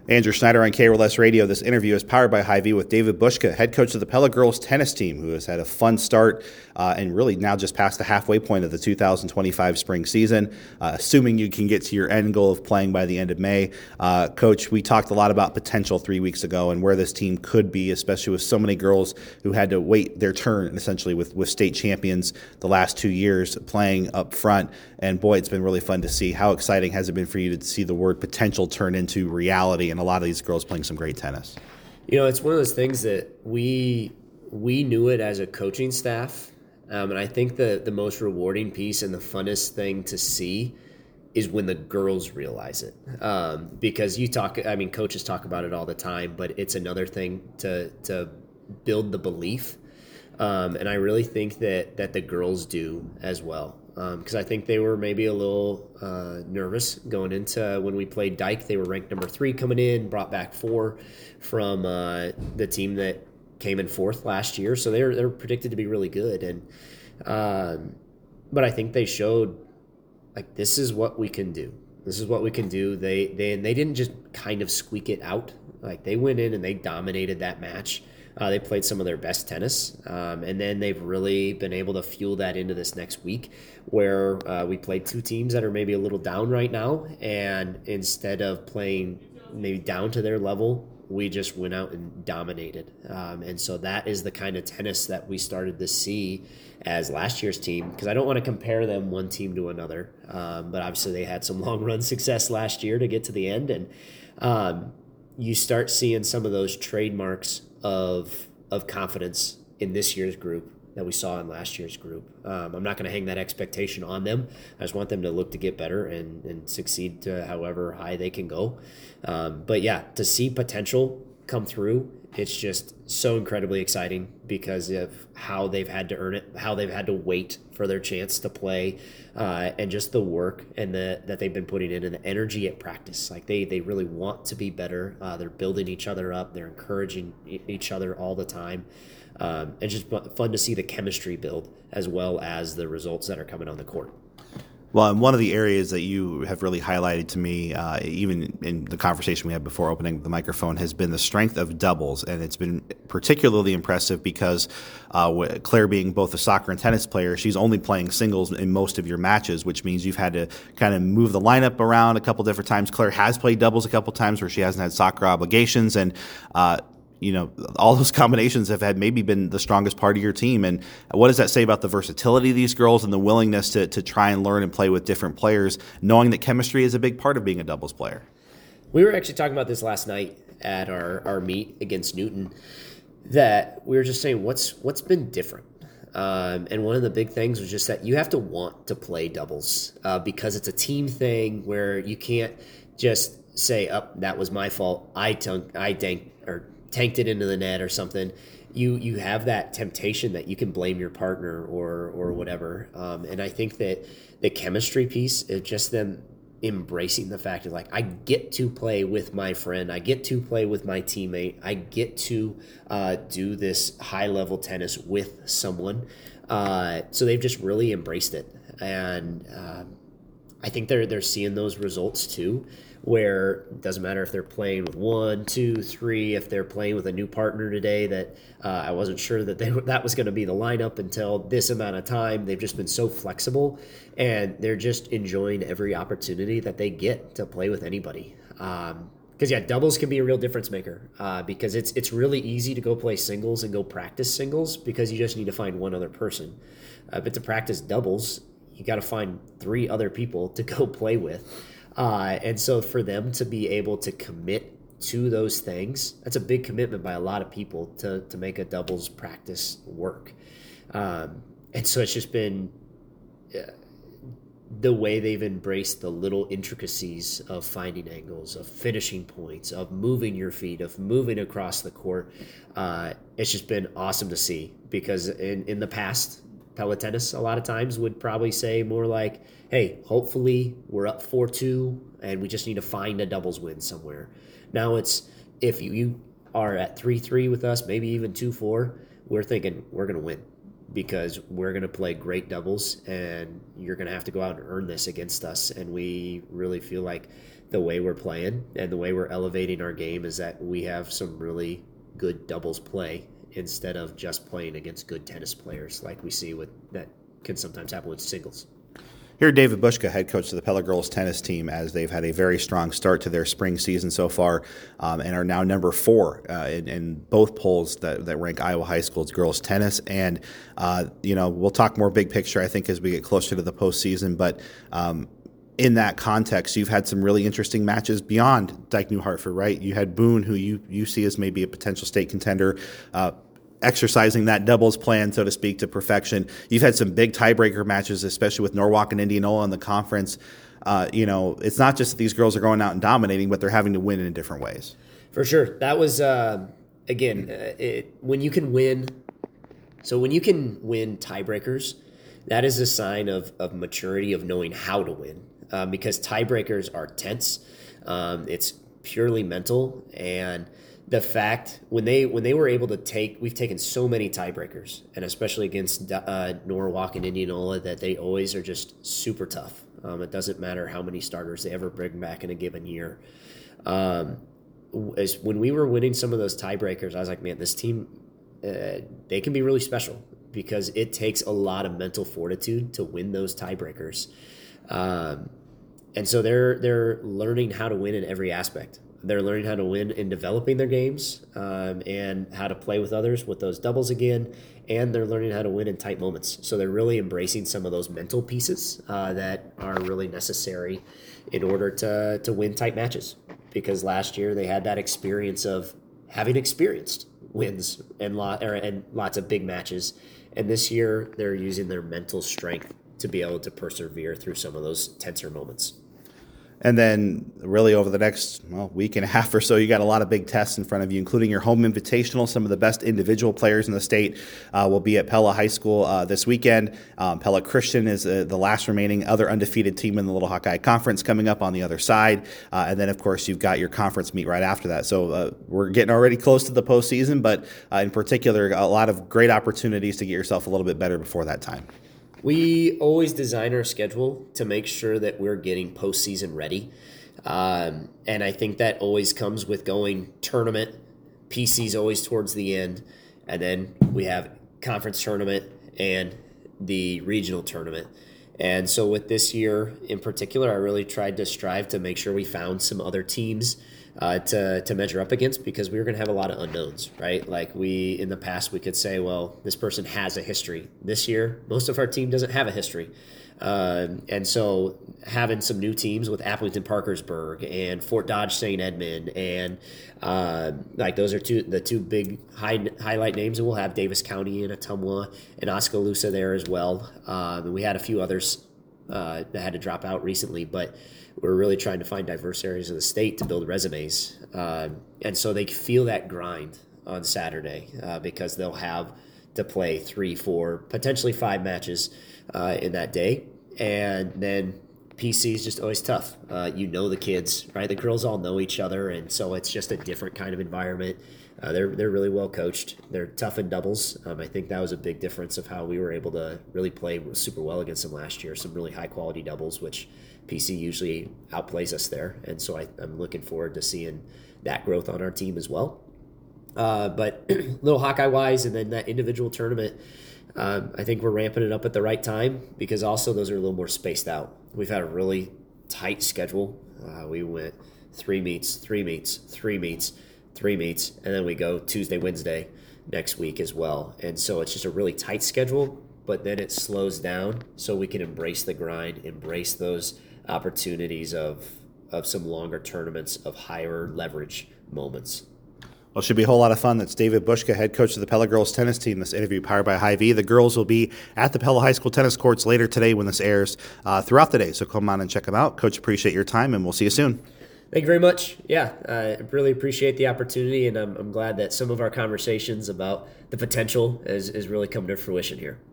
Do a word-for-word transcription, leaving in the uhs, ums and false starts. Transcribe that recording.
Andrew Schneider on K R L S Radio. This interview is powered by Hy-Vee with David Bushka, head coach of the Pella girls tennis team, who has had a fun start uh, and really now just past the halfway point of the two thousand twenty-five spring season, uh, assuming you can get to your end goal of playing by the end of May. Uh, Coach, we talked a lot about potential three weeks ago and where this team could be, especially with so many girls who had to wait their turn, essentially, with, with state champions the last two years playing up front. And boy, it's been really fun to see. How exciting has it been for you to see the word potential turn into reality and a lot of these girls playing some great tennis? You know, it's one of those things that we we knew it as a coaching staff, um, and I think the, the most rewarding piece and the funnest thing to see is when the girls realize it. Um, because you talk, I mean, coaches talk about it all the time, but it's another thing to to build the belief. Um, and I really think that that the girls do as well. Because um, I think they were maybe a little uh, nervous going into when we played Dyke. They were ranked number three coming in, brought back four from uh, the team that came in fourth last year. So they were, they were predicted to be really good. And um, but I think they showed, like, this is what we can do. This is what we can do. They, they, and they didn't just kind of squeak it out. Like, they went in and they dominated that match. Uh, they played some of their best tennis, um, and then they've really been able to fuel that into this next week where uh, we played two teams that are maybe a little down right now, and instead of playing maybe down to their level, we just went out and dominated. Um, and so that is the kind of tennis that we started to see as last year's team, because I don't want to compare them one team to another, um, but obviously they had some long-run success last year to get to the end, and um, you start seeing some of those trademarks of of confidence in this year's group that we saw in last year's group. Um, I'm not going to hang that expectation on them. I just want them to look to get better and, and succeed to however high they can go. Um, but yeah, to see potential come through, it's just so incredibly exciting because of how they've had to earn it, how they've had to wait for their chance to play, uh, and just the work and the that they've been putting in and the energy at practice. Like they they really want to be better. Uh, they're building each other up. They're encouraging each other all the time. Um, it's just fun to see the chemistry build as well as the results that are coming on the court. Well, and one of the areas that you have really highlighted to me, uh, even in the conversation we had before opening the microphone, has been the strength of doubles. And it's been particularly impressive because uh, Claire being both a soccer and tennis player, she's only playing singles in most of your matches, which means you've had to kind of move the lineup around a couple different times. Claire has played doubles a couple times where she hasn't had soccer obligations. And uh, you know, all those combinations have had maybe been the strongest part of your team. And what does that say about the versatility of these girls and the willingness to to try and learn and play with different players, knowing that chemistry is a big part of being a doubles player? We were actually talking about this last night at our, our meet against Newton, that we were just saying what's what's been different. Um, and one of the big things was just that you have to want to play doubles uh, because it's a team thing where you can't just say, oh, that was my fault. I tunk, I dank, or tanked it into the net or something. You you have that temptation that you can blame your partner or or whatever. Um, and I think that the chemistry piece is just them embracing the fact of, like, I get to play with my friend. I get to play with my teammate. I get to uh, do this high-level tennis with someone. Uh, so they've just really embraced it. And um, I think they're they're seeing those results too, where it doesn't matter if they're playing with one, two, three, if they're playing with a new partner today that uh, I wasn't sure that they that was going to be the lineup until this amount of time. They've just been so flexible, and they're just enjoying every opportunity that they get to play with anybody. Um, Because, yeah, doubles can be a real difference maker uh, because it's it's really easy to go play singles and go practice singles because you just need to find one other person. Uh, but to practice doubles, you got to find three other people to go play with. Uh, and so for them to be able to commit to those things, that's a big commitment by a lot of people to, to make a doubles practice work. Um, and so it's just been uh, the way they've embraced the little intricacies of finding angles, of finishing points, of moving your feet, of moving across the court. Uh, it's just been awesome to see because in, in the past, Pella Tennis a lot of times would probably say more like, hey, hopefully we're up four two and we just need to find a doubles win somewhere. Now it's, if you, you are at three three with us, maybe even two four, we're thinking we're going to win because we're going to play great doubles and you're going to have to go out and earn this against us. And we really feel like the way we're playing and the way we're elevating our game is that we have some really good doubles play instead of just playing against good tennis players like we see with that can sometimes happen with singles. Here, David Bushka, head coach of the Pella girls tennis team, as they've had a very strong start to their spring season so far, um, and are now number four uh, in, in both polls that, that rank Iowa high schools girls tennis. And uh, you know, we'll talk more big picture, I think, as we get closer to the postseason. But um, in that context, you've had some really interesting matches beyond Dyke New Hartford, right? You had Boone, who you you see as maybe a potential state contender. Uh, exercising that doubles plan, so to speak, to perfection. You've had some big tiebreaker matches, especially with Norwalk and Indianola in the conference. Uh, you know, it's not just that these girls are going out and dominating, but they're having to win in different ways. For sure. That was, uh, again, uh, it, when you can win, so when you can win tiebreakers, that is a sign of, of maturity, of knowing how to win, um, because tiebreakers are tense. Um, it's purely mental, and the fact when they when they were able to take, we've taken so many tiebreakers, and especially against uh, Norwalk and Indianola, that they always are just super tough. Um, it doesn't matter how many starters they ever bring back in a given year. Um, as when we were winning some of those tiebreakers, I was like, man, this team, uh, they can be really special because it takes a lot of mental fortitude to win those tiebreakers. Um, and so they're they're learning how to win in every aspect. They're learning how to win in developing their games um, and how to play with others with those doubles again, and they're learning how to win in tight moments. So they're really embracing some of those mental pieces uh, that are really necessary in order to to win tight matches. Because last year they had that experience of having experienced wins and, lot, or, and lots of big matches, and this year they're using their mental strength to be able to persevere through some of those tenser moments. And then really over the next well, week and a half or so, you got a lot of big tests in front of you, including your home invitational. Some of the best individual players in the state uh, will be at Pella High School uh, this weekend. Um, Pella Christian is uh, the last remaining other undefeated team in the Little Hawkeye Conference coming up on the other side. Uh, and then, of course, you've got your conference meet right after that. So uh, we're getting already close to the postseason, but uh, in particular, a lot of great opportunities to get yourself a little bit better before that time. We always design our schedule to make sure that we're getting postseason ready. Um, and I think that always comes with going tournament. P C's always towards the end. And then we have conference tournament and the regional tournament. And so with this year in particular, I really tried to strive to make sure we found some other teams Uh, to to measure up against, because we were going to have a lot of unknowns, right? Like we, in the past, we could say, well, this person has a history. This year, most of our team doesn't have a history. Um, and so having some new teams with Appleton Parkersburg and Fort Dodge Saint Edmund, and uh, like those are two the two big high, highlight names, and we'll have Davis County and Ottumwa and Oskaloosa there as well. Um, and we had a few others uh, that had to drop out recently, but we're really trying to find diverse areas of the state to build resumes. Uh, and so they feel that grind on Saturday uh, because they'll have to play three, four, potentially five matches uh, in that day. And then P C is just always tough. Uh, you know the kids, right? The girls all know each other, and so it's just a different kind of environment. Uh, they're they're really well coached. They're tough in doubles. Um, I think that was a big difference of how we were able to really play super well against them last year. Some really high quality doubles, which P C usually outplays us there, and so I, I'm looking forward to seeing that growth on our team as well. Uh, but little Hawkeye wise, and then that individual tournament, um, I think we're ramping it up at the right time because also those are a little more spaced out. We've had a really tight schedule. Uh, we went three meets, three meets, three meets, three meets, and then we go Tuesday, Wednesday next week as well. And so it's just a really tight schedule, but then it slows down so we can embrace the grind, embrace those opportunities of of some longer tournaments of higher leverage moments. Well, it should be a whole lot of fun. That's David Bushka, head coach of the Pella girls tennis team. This interview powered by Hy-Vee. The girls will be at the Pella High School tennis courts later today when this airs uh, throughout the day. So come on and check them out. Coach, appreciate your time, and we'll see you soon. Thank you very much. Yeah, I really appreciate the opportunity, and I'm, I'm glad that some of our conversations about the potential has, has really come to fruition here.